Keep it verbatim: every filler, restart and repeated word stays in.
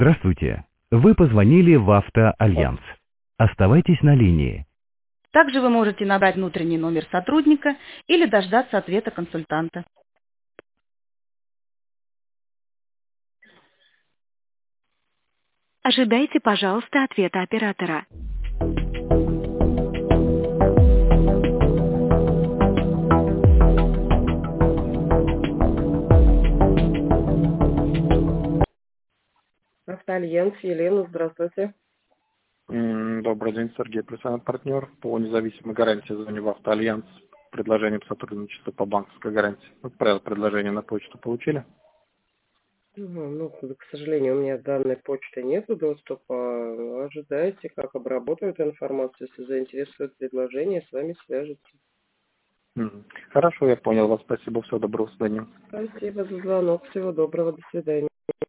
Здравствуйте. Вы позвонили в Автоальянс. Оставайтесь на линии. Также вы можете набрать внутренний номер сотрудника или дождаться ответа консультанта. Ожидайте, пожалуйста, ответа оператора. Автоальянс, Елена, здравствуйте. М, Добрый день, Сергей Плюсанов, партнер по независимой гарантии. Звоню в Автоальянс. Предложение по сотрудничеству по банковской гарантии. Отправил предложение на почту. Получили? Ну, ну, к сожалению, у меня данной почты нету доступа. Ожидайте, как обработают информацию. Если заинтересует предложение, с вами свяжутся. М, Хорошо, я понял вас. Спасибо. Всего доброго. До свидания. Спасибо за звонок. Всего доброго. До свидания.